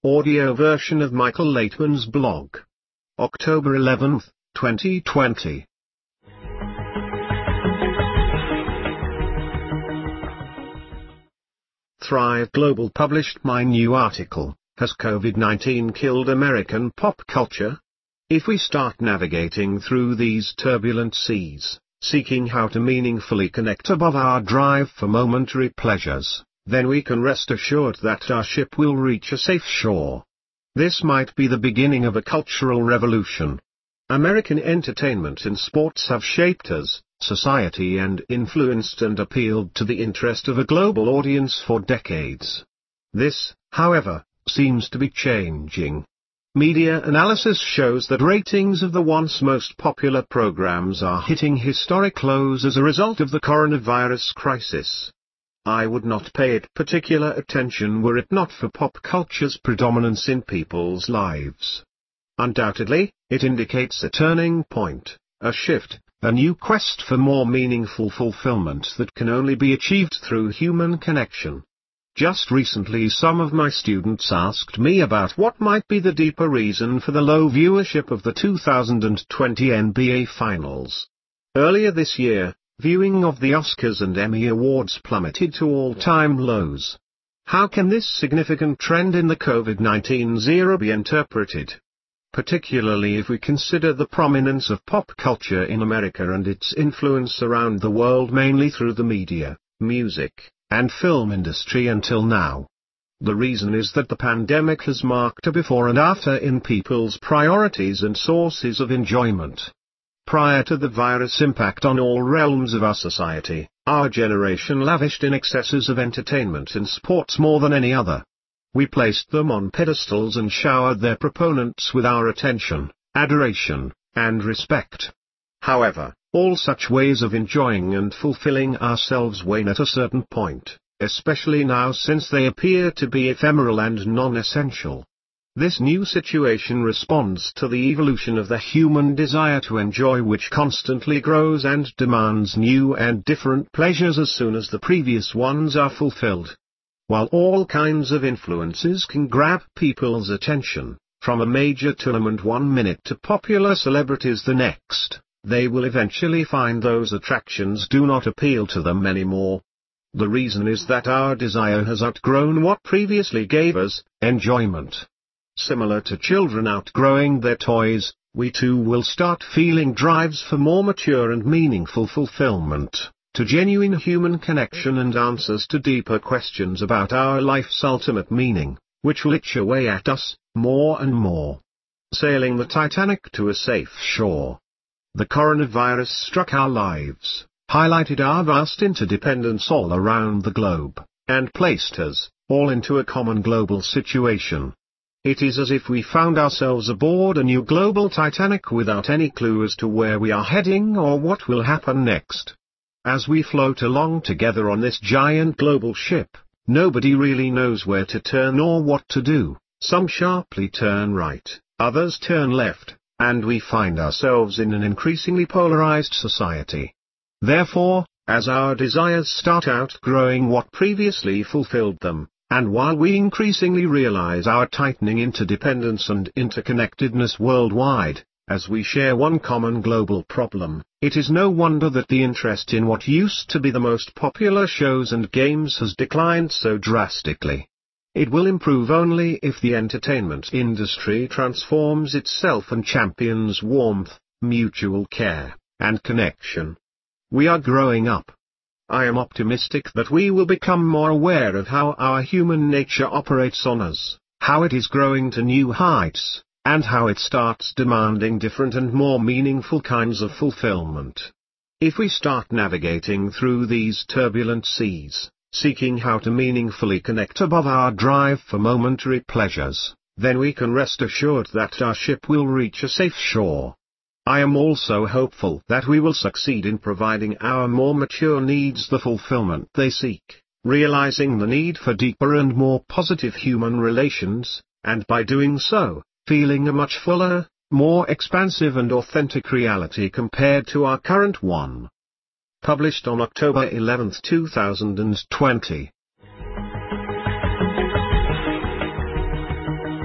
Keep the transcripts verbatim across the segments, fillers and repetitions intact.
Audio version of Michael Laitman's blog. October eleventh, twenty twenty. Thrive Global published my new article, Has COVID nineteen Killed American Pop Culture? If we start navigating through these turbulent seas, seeking how to meaningfully connect above our drive for momentary pleasures, then we can rest assured that our ship will reach a safe shore. This might be the beginning of a cultural revolution. American entertainment and sports have shaped us, society, and influenced and appealed to the interest of a global audience for decades. This, however, seems to be changing. Media analysis shows that ratings of the once most popular programs are hitting historic lows as a result of the coronavirus crisis. I would not pay it particular attention were it not for pop culture's predominance in people's lives. Undoubtedly, it indicates a turning point, a shift, a new quest for more meaningful fulfillment that can only be achieved through human connection. Just recently some of my students asked me about what might be the deeper reason for the low viewership of the two thousand twenty N B A Finals. Earlier this year, viewing of the Oscars and Emmy Awards plummeted to all-time lows. How can this significant trend in the COVID nineteen era be interpreted? Particularly if we consider the prominence of pop culture in America and its influence around the world mainly through the media, music, and film industry until now. The reason is that the pandemic has marked a before and after in people's priorities and sources of enjoyment. Prior to the virus' impact on all realms of our society, our generation lavished in excesses of entertainment and sports more than any other. We placed them on pedestals and showered their proponents with our attention, adoration, and respect. However, all such ways of enjoying and fulfilling ourselves wane at a certain point, especially now since they appear to be ephemeral and non-essential. This new situation responds to the evolution of the human desire to enjoy, which constantly grows and demands new and different pleasures as soon as the previous ones are fulfilled. While all kinds of influences can grab people's attention, from a major tournament one minute to popular celebrities the next, they will eventually find those attractions do not appeal to them anymore. The reason is that our desire has outgrown what previously gave us enjoyment. Similar to children outgrowing their toys, we too will start feeling drives for more mature and meaningful fulfillment, to genuine human connection and answers to deeper questions about our life's ultimate meaning, which will itch away at us, more and more. Sailing the Titanic to a safe shore. The coronavirus struck our lives, highlighted our vast interdependence all around the globe, and placed us, all into a common global situation. It is as if we found ourselves aboard a new global Titanic without any clue as to where we are heading or what will happen next. As we float along together on this giant global ship, nobody really knows where to turn or what to do. Some sharply turn right, others turn left, and we find ourselves in an increasingly polarized society. Therefore, as our desires start outgrowing what previously fulfilled them, and while we increasingly realize our tightening interdependence and interconnectedness worldwide, as we share one common global problem, it is no wonder that the interest in what used to be the most popular shows and games has declined so drastically. It will improve only if the entertainment industry transforms itself and champions warmth, mutual care, and connection. We are growing up. I am optimistic that we will become more aware of how our human nature operates on us, how it is growing to new heights, and how it starts demanding different and more meaningful kinds of fulfillment. If we start navigating through these turbulent seas, seeking how to meaningfully connect above our drive for momentary pleasures, then we can rest assured that our ship will reach a safe shore. I am also hopeful that we will succeed in providing our more mature needs the fulfillment they seek, realizing the need for deeper and more positive human relations, and by doing so, feeling a much fuller, more expansive and authentic reality compared to our current one. Published on October eleventh two thousand twenty.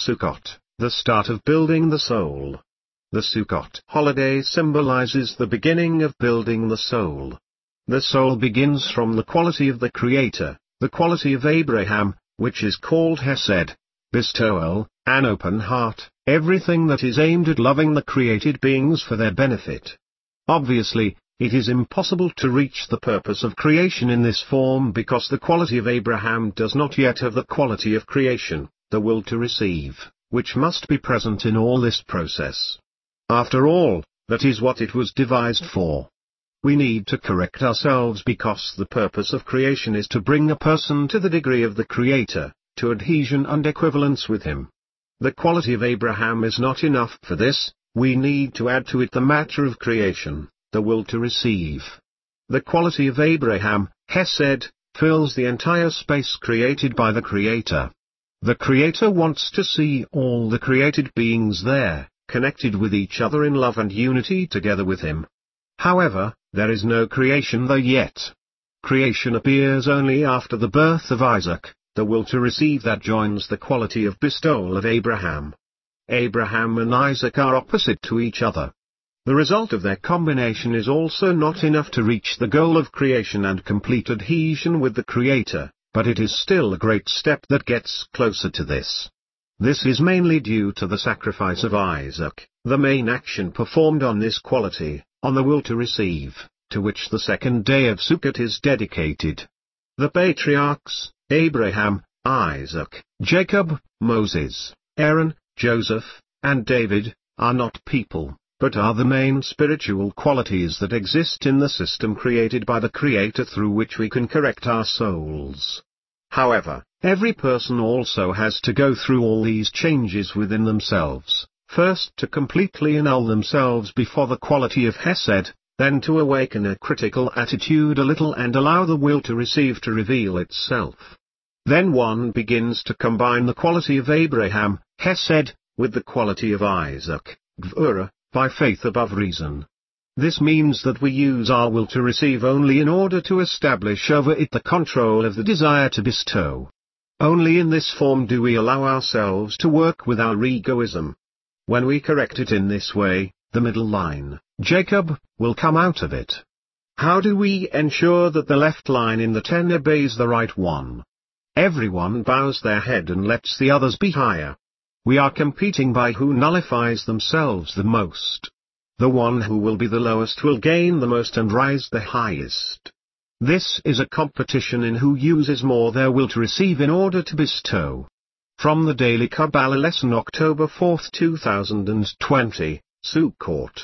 Sukkot, the start of building the soul. The Sukkot holiday symbolizes the beginning of building the soul. The soul begins from the quality of the Creator, the quality of Abraham, which is called Hesed, bestowal, an open heart, everything that is aimed at loving the created beings for their benefit. Obviously, it is impossible to reach the purpose of creation in this form because the quality of Abraham does not yet have the quality of creation, the will to receive, which must be present in all this process. After all, that is what it was devised for. We need to correct ourselves because the purpose of creation is to bring a person to the degree of the Creator, to adhesion and equivalence with Him. The quality of Abraham is not enough for this, we need to add to it the matter of creation, the will to receive. The quality of Abraham, Hesed, fills the entire space created by the Creator. The Creator wants to see all the created beings there, connected with each other in love and unity together with Him. However, there is no creation there yet. Creation appears only after the birth of Isaac, the will to receive that joins the quality of bestowal of Abraham. Abraham and Isaac are opposite to each other. The result of their combination is also not enough to reach the goal of creation and complete adhesion with the Creator, but it is still a great step that gets closer to this. This is mainly due to the sacrifice of Isaac, the main action performed on this quality, on the will to receive, to which the second day of Sukkot is dedicated. The patriarchs, Abraham, Isaac, Jacob, Moses, Aaron, Joseph, and David, are not people, but are the main spiritual qualities that exist in the system created by the Creator through which we can correct our souls. However, every person also has to go through all these changes within themselves, first to completely annul themselves before the quality of Hesed, then to awaken a critical attitude a little and allow the will to receive to reveal itself. Then one begins to combine the quality of Abraham, Hesed, with the quality of Isaac, Gvura, by faith above reason. This means that we use our will to receive only in order to establish over it the control of the desire to bestow. Only in this form do we allow ourselves to work with our egoism. When we correct it in this way, the middle line, Jacob, will come out of it. How do we ensure that the left line in the ten obeys the right one? Everyone bows their head and lets the others be higher. We are competing by who nullifies themselves the most. The one who will be the lowest will gain the most and rise the highest. This is a competition in who uses more their will to receive in order to bestow. From the Daily Kabbalah Lesson October fourth two thousand twenty, Sukkot.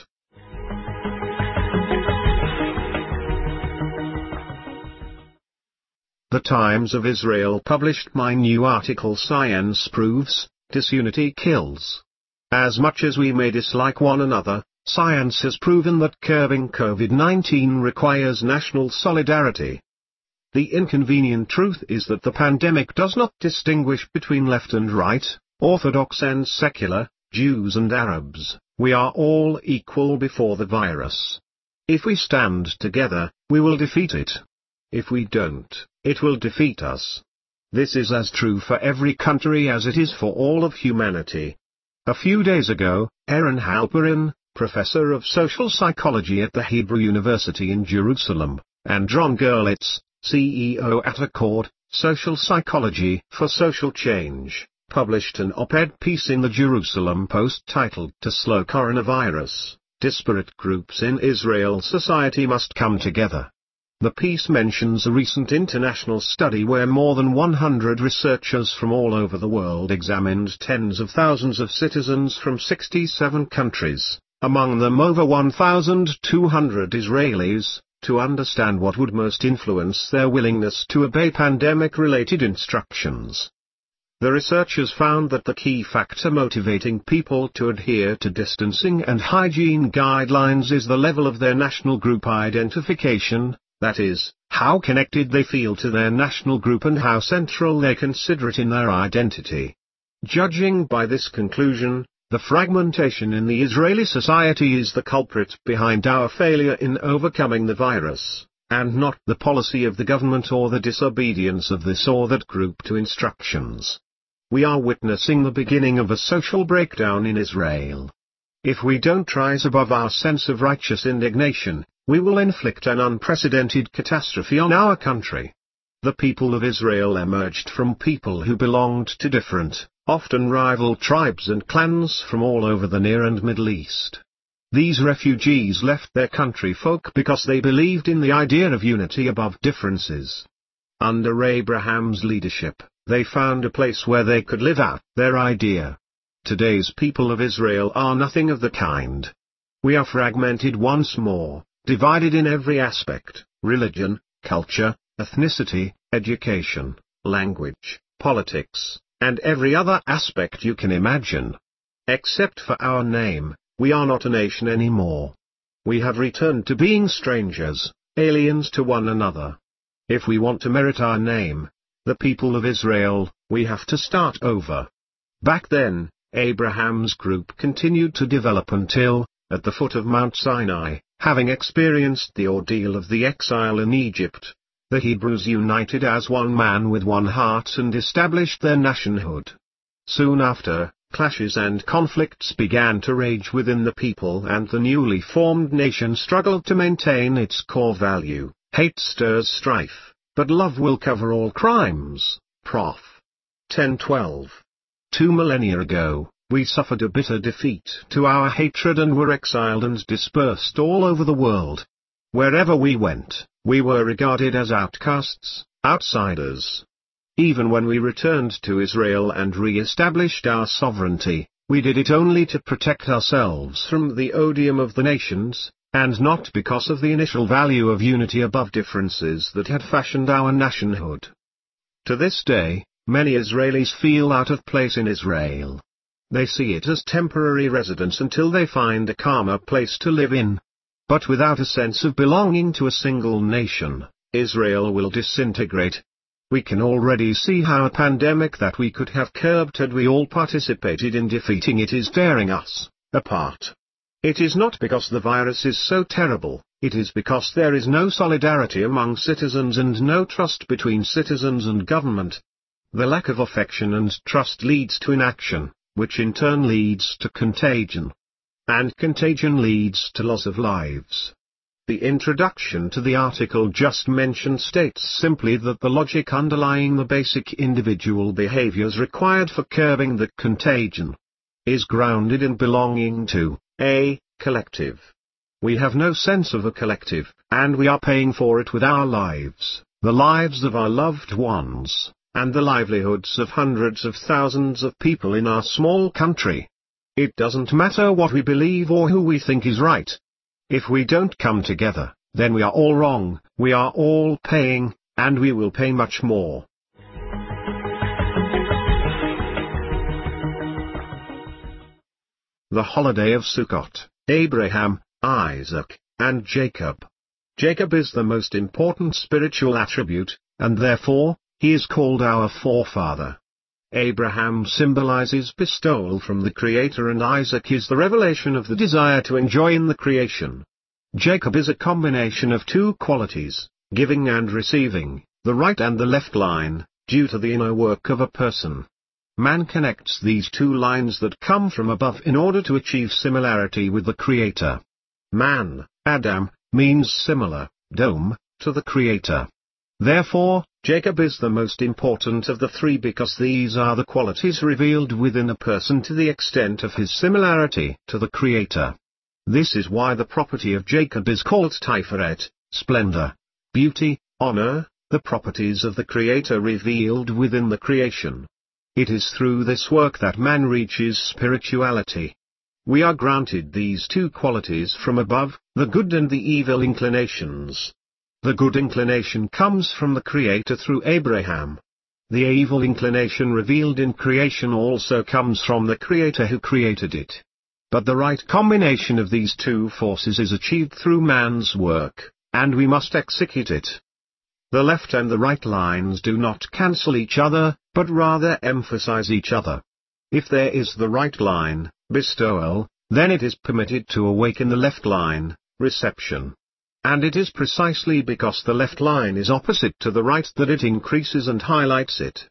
The Times of Israel published my new article Science Proves, Disunity Kills. As much as we may dislike one another, science has proven that curbing COVID nineteen requires national solidarity. The inconvenient truth is that the pandemic does not distinguish between left and right, Orthodox and secular, Jews and Arabs. We are all equal before the virus. If we stand together, we will defeat it. If we don't, it will defeat us. This is as true for every country as it is for all of humanity. A few days ago, Aaron Halperin, professor of social psychology at the Hebrew University in Jerusalem, and Ron Gerlitz, C E O at Accord, Social Psychology for Social Change, published an op-ed piece in the Jerusalem Post titled To Slow Coronavirus, Disparate Groups in Israel Society Must Come Together. The piece mentions a recent international study where more than one hundred researchers from all over the world examined tens of thousands of citizens from sixty-seven countries, among them over one thousand two hundred Israelis, to understand what would most influence their willingness to obey pandemic-related instructions. The researchers found that the key factor motivating people to adhere to distancing and hygiene guidelines is the level of their national group identification, that is, how connected they feel to their national group and how central they consider it in their identity. Judging by this conclusion, the fragmentation in the Israeli society is the culprit behind our failure in overcoming the virus, and not the policy of the government or the disobedience of this or that group to instructions. We are witnessing the beginning of a social breakdown in Israel. If we don't rise above our sense of righteous indignation, we will inflict an unprecedented catastrophe on our country. The people of Israel emerged from people who belonged to different, often rival tribes and clans from all over the Near and Middle East. These refugees left their country folk because they believed in the idea of unity above differences. Under Abraham's leadership, they found a place where they could live out their idea. Today's people of Israel are nothing of the kind. We are fragmented once more, divided in every aspect: religion, culture, ethnicity, education, language, politics, and every other aspect you can imagine. Except for our name, we are not a nation anymore. We have returned to being strangers, aliens to one another. If we want to merit our name, the people of Israel, we have to start over. Back then, Abraham's group continued to develop until, at the foot of Mount Sinai, having experienced the ordeal of the exile in Egypt, the Hebrews united as one man with one heart and established their nationhood. Soon after, clashes and conflicts began to rage within the people, and the newly formed nation struggled to maintain its core value: hate stirs strife, but love will cover all crimes. Prof. ten twelve. Two millennia ago, we suffered a bitter defeat to our hatred and were exiled and dispersed all over the world. Wherever we went, we were regarded as outcasts, outsiders. Even when we returned to Israel and re-established our sovereignty, we did it only to protect ourselves from the odium of the nations, and not because of the initial value of unity above differences that had fashioned our nationhood. To this day, many Israelis feel out of place in Israel. They see it as temporary residence until they find a calmer place to live in. But without a sense of belonging to a single nation, Israel will disintegrate. We can already see how a pandemic that we could have curbed had we all participated in defeating it is tearing us apart. It is not because the virus is so terrible, it is because there is no solidarity among citizens and no trust between citizens and government. The lack of affection and trust leads to inaction, which in turn leads to contagion. And contagion leads to loss of lives. The introduction to the article just mentioned states simply that the logic underlying the basic individual behaviors required for curbing the contagion is grounded in belonging to a collective. We have no sense of a collective, and we are paying for it with our lives, the lives of our loved ones, and the livelihoods of hundreds of thousands of people in our small country. It doesn't matter what we believe or who we think is right. If we don't come together, then we are all wrong, we are all paying, and we will pay much more. The holiday of Sukkot, Abraham, Isaac, and Jacob. Jacob is the most important spiritual attribute, and therefore, he is called our forefather. Abraham symbolizes bestowal from the Creator, and Isaac is the revelation of the desire to enjoy in the creation. Jacob is a combination of two qualities, giving and receiving, the right and the left line, due to the inner work of a person. Man connects these two lines that come from above in order to achieve similarity with the Creator. Man, Adam, means similar, dome, to the Creator. Therefore, Jacob is the most important of the three because these are the qualities revealed within a person to the extent of his similarity to the Creator. This is why the property of Jacob is called Tiferet, splendor, beauty, honor, the properties of the Creator revealed within the creation. It is through this work that man reaches spirituality. We are granted these two qualities from above, the good and the evil inclinations. The good inclination comes from the Creator through Abraham. The evil inclination revealed in creation also comes from the Creator who created it. But the right combination of these two forces is achieved through man's work, and we must execute it. The left and the right lines do not cancel each other, but rather emphasize each other. If there is the right line, bestowal, then it is permitted to awaken the left line, reception. And it is precisely because the left line is opposite to the right that it increases and highlights it.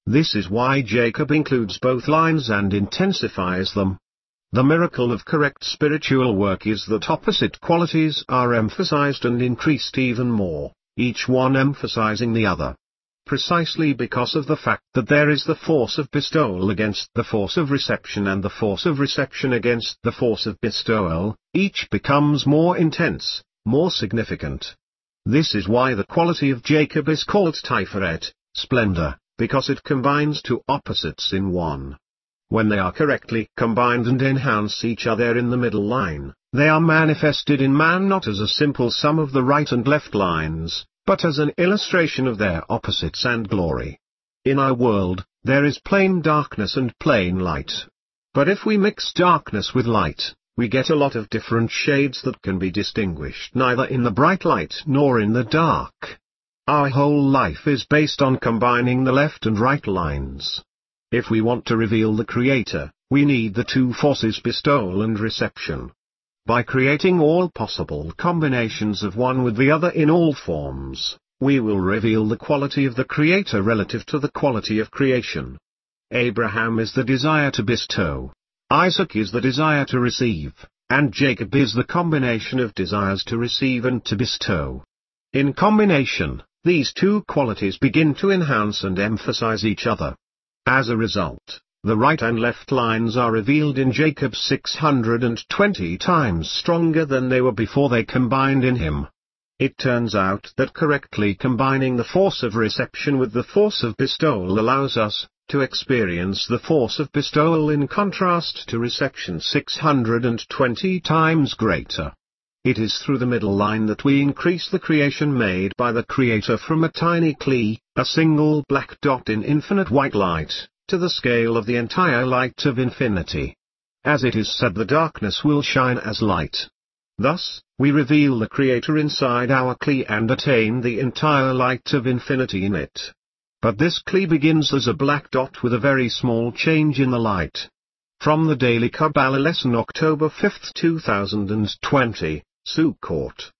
This is why Jacob includes both lines and intensifies them. The miracle of correct spiritual work is that opposite qualities are emphasized and increased even more, each one emphasizing the other. Precisely because of the fact that there is the force of bestowal against the force of reception and the force of reception against the force of bestowal, each becomes more intense, more significant. This is why the quality of Jacob is called Tiferet, splendor, because it combines two opposites in one. When they are correctly combined and enhance each other in the middle line, they are manifested in man not as a simple sum of the right and left lines, but as an illustration of their opposites and glory. In our world, there is plain darkness and plain light. But if we mix darkness with light, we get a lot of different shades that can be distinguished neither in the bright light nor in the dark. Our whole life is based on combining the left and right lines. If we want to reveal the Creator, we need the two forces bestowal and reception. By creating all possible combinations of one with the other in all forms, we will reveal the quality of the Creator relative to the quality of creation. Abraham is the desire to bestow, Isaac is the desire to receive, and Jacob is the combination of desires to receive and to bestow. In combination, these two qualities begin to enhance and emphasize each other. As a result, the right and left lines are revealed in Jacob six hundred twenty times stronger than they were before they combined in him. It turns out that correctly combining the force of reception with the force of bestowal allows us to experience the force of bestowal in contrast to reception six hundred twenty times greater. It is through the middle line that we increase the creation made by the Creator from a tiny kli, a single black dot in infinite white light, to the scale of the entire light of infinity. As it is said, the darkness will shine as light. Thus, we reveal the Creator inside our kli and attain the entire light of infinity in it. But this kli begins as a black dot with a very small change in the light. From the Daily Kabbalah Lesson, October fifth two thousand twenty, Sukkot.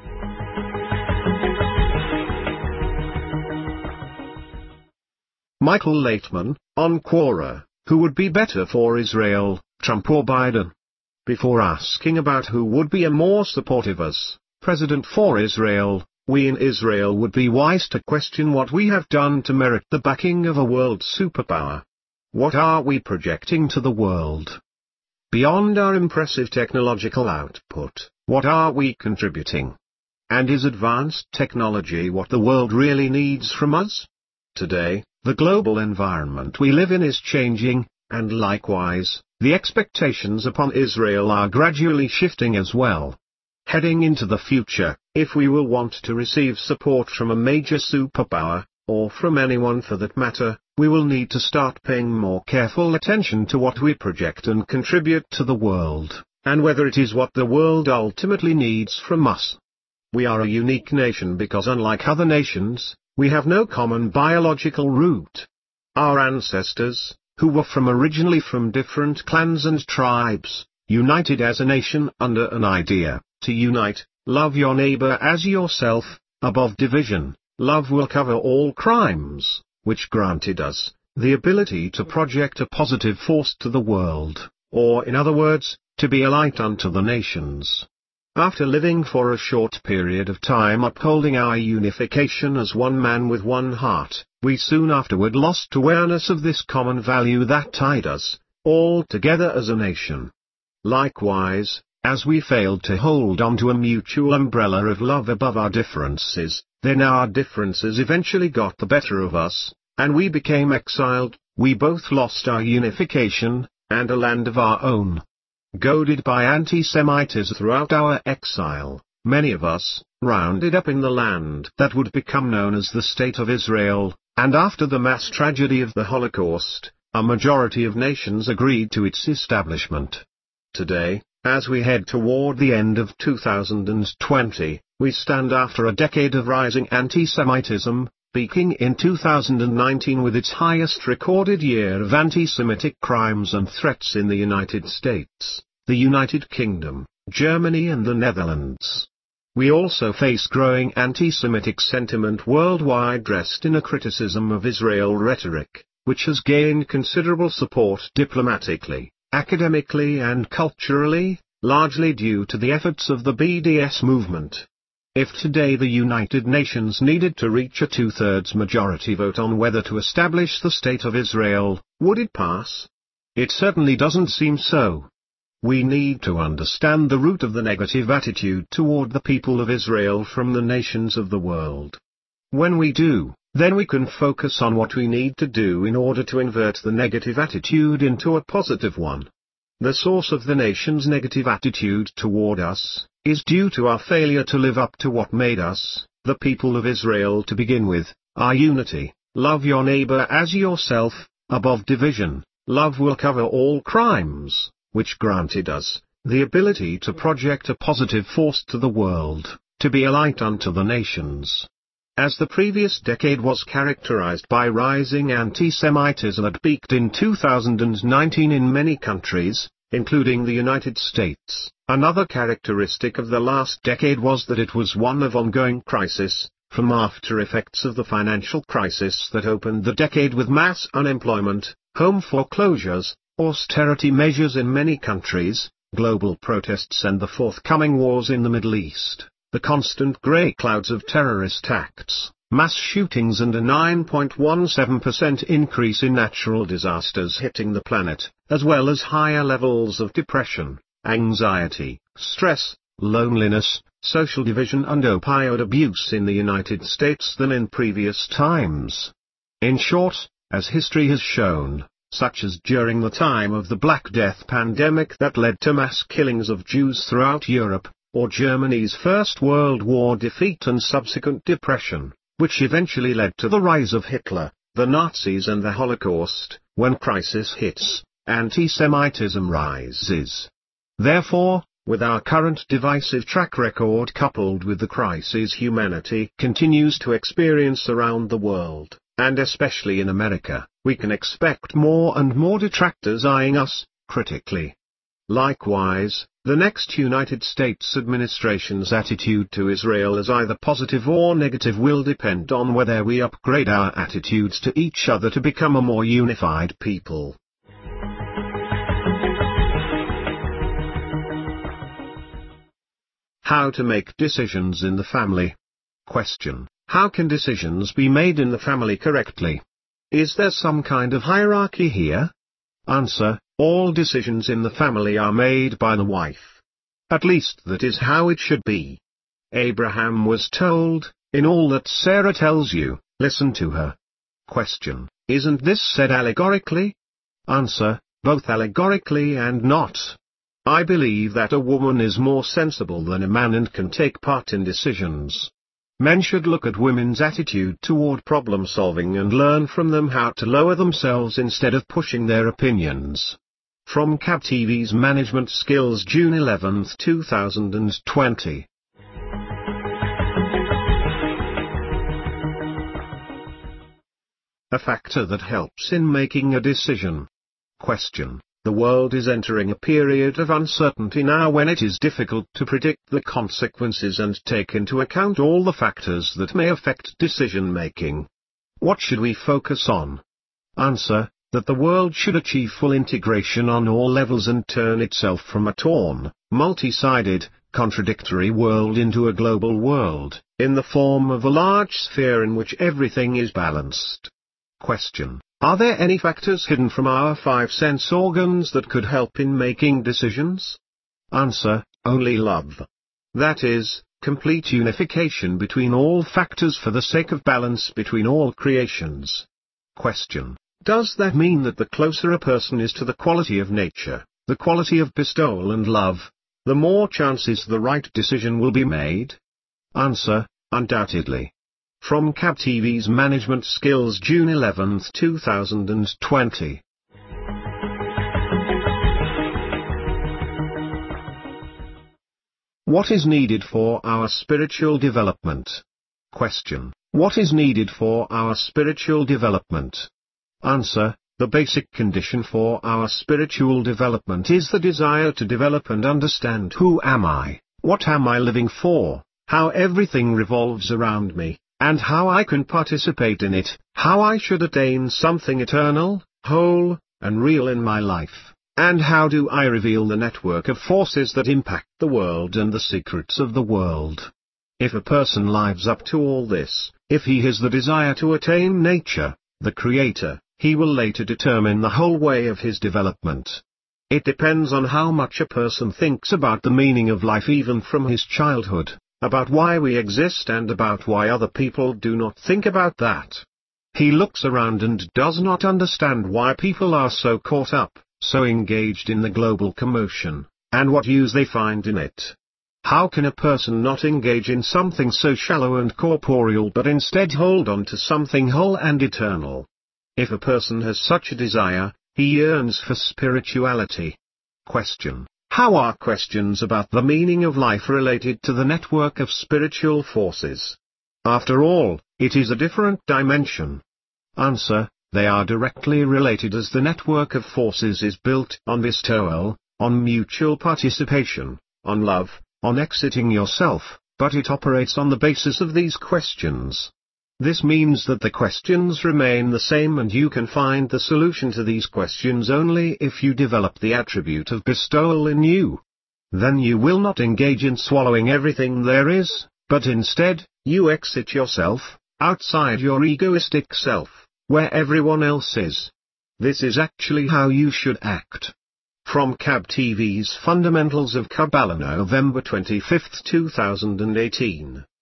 Michael Laitman, on Quora, who would be better for Israel, Trump or Biden? Before asking about who would be a more supportive as president for Israel, we in Israel would be wise to question what we have done to merit the backing of a world superpower. What are we projecting to the world? Beyond our impressive technological output, what are we contributing? And is advanced technology what the world really needs from us? Today, the global environment we live in is changing, and likewise, the expectations upon Israel are gradually shifting as well. Heading into the future, if we will want to receive support from a major superpower, or from anyone for that matter, we will need to start paying more careful attention to what we project and contribute to the world, and whether it is what the world ultimately needs from us. We are a unique nation because unlike other nations, we have no common biological root. Our ancestors, who were from originally from different clans and tribes, united as a nation under an idea, to unite, love your neighbor as yourself, above division, love will cover all crimes, which granted us the ability to project a positive force to the world, or in other words, to be a light unto the nations. After living for a short period of time upholding our unification as one man with one heart, we soon afterward lost awareness of this common value that tied us all together as a nation. Likewise, as we failed to hold on to a mutual umbrella of love above our differences, then our differences eventually got the better of us, and we became exiled. We both lost our unification, and a land of our own. Goaded by anti-Semitism throughout our exile, many of us rounded up in the land that would become known as the State of Israel, and after the mass tragedy of the Holocaust, a majority of nations agreed to its establishment. Today, as we head toward the end of two thousand twenty, we stand after a decade of rising anti-Semitism, peaking in two thousand nineteen with its highest recorded year of anti-Semitic crimes and threats in the United States, the United Kingdom, Germany and the Netherlands. We also face growing anti-Semitic sentiment worldwide dressed in a criticism of Israel rhetoric, which has gained considerable support diplomatically, academically and culturally, largely due to the efforts of the B D S movement. If today the United Nations needed to reach a two-thirds majority vote on whether to establish the State of Israel, would it pass? It certainly doesn't seem so. We need to understand the root of the negative attitude toward the people of Israel from the nations of the world. When we do, then we can focus on what we need to do in order to invert the negative attitude into a positive one. The source of the nation's negative attitude toward us is due to our failure to live up to what made us, the people of Israel to begin with, our unity. Love your neighbor as yourself, above division. Love will cover all crimes, which granted us the ability to project a positive force to the world, to be a light unto the nations. As the previous decade was characterized by rising anti-Semitism that peaked in two thousand nineteen in many countries, including the United States, another characteristic of the last decade was that it was one of ongoing crisis, from after effects of the financial crisis that opened the decade with mass unemployment, home foreclosures, austerity measures in many countries, global protests and the forthcoming wars in the Middle East, the constant grey clouds of terrorist acts, mass shootings and a nine point one seven percent increase in natural disasters hitting the planet, as well as higher levels of depression, anxiety, stress, loneliness, social division and opioid abuse in the United States than in previous times. In short, as history has shown, such as during the time of the Black Death pandemic that led to mass killings of Jews throughout Europe, or Germany's First World War defeat and subsequent depression, which eventually led to the rise of Hitler, the Nazis and the Holocaust. When crisis hits, anti-Semitism rises. Therefore, with our current divisive track record coupled with the crises humanity continues to experience around the world, and especially in America, we can expect more and more detractors eyeing us critically. Likewise, the next United States administration's attitude to Israel as either positive or negative will depend on whether we upgrade our attitudes to each other to become a more unified people. How to make decisions in the family. Question: how can decisions be made in the family correctly? Is there some kind of hierarchy here? Answer: all decisions in the family are made by the wife. At least that is how it should be. Abraham was told, in all that Sarah tells you, listen to her. Question: isn't this said allegorically? Answer: both allegorically and not. I believe that a woman is more sensible than a man and can take part in decisions. Men should look at women's attitude toward problem solving and learn from them how to lower themselves instead of pushing their opinions. From C A B T V's Management Skills, June eleventh two thousand twenty. A factor that helps in making a decision. Question: the world is entering a period of uncertainty now when it is difficult to predict the consequences and take into account all the factors that may affect decision making. What should we focus on? Answer: that the world should achieve full integration on all levels and turn itself from a torn, multi-sided, contradictory world into a global world, in the form of a large sphere in which everything is balanced. Question: are there any factors hidden from our five sense organs that could help in making decisions? Answer: only love. That is, complete unification between all factors for the sake of balance between all creations. Question: does that mean that the closer a person is to the quality of nature, the quality of bestowal and love, the more chances the right decision will be made? Answer: undoubtedly. From C A B T V's Management Skills, June eleventh two thousand twenty. What is needed for our spiritual development? Question: what is needed for our spiritual development? Answer: the basic condition for our spiritual development is the desire to develop and understand who am I, what am I living for, how everything revolves around me, and how I can participate in it, how I should attain something eternal, whole, and real in my life, and how do I reveal the network of forces that impact the world and the secrets of the world. If a person lives up to all this, if he has the desire to attain nature, the Creator, he will later determine the whole way of his development. It depends on how much a person thinks about the meaning of life even from his childhood, about why we exist and about why other people do not think about that. He looks around and does not understand why people are so caught up, so engaged in the global commotion, and what use they find in it. How can a person not engage in something so shallow and corporeal but instead hold on to something whole and eternal? If a person has such a desire, he yearns for spirituality. Question: how are questions about the meaning of life related to the network of spiritual forces? After all, it is a different dimension. Answer: they are directly related as the network of forces is built on bestowal, on mutual participation, on love, on exiting yourself, but it operates on the basis of these questions. This means that the questions remain the same and you can find the solution to these questions only if you develop the attribute of bestowal in you. Then you will not engage in swallowing everything there is, but instead, you exit yourself, outside your egoistic self, where everyone else is. This is actually how you should act. From C A B T V's Fundamentals of Kabbalah, November twenty-fifth, two thousand eighteen.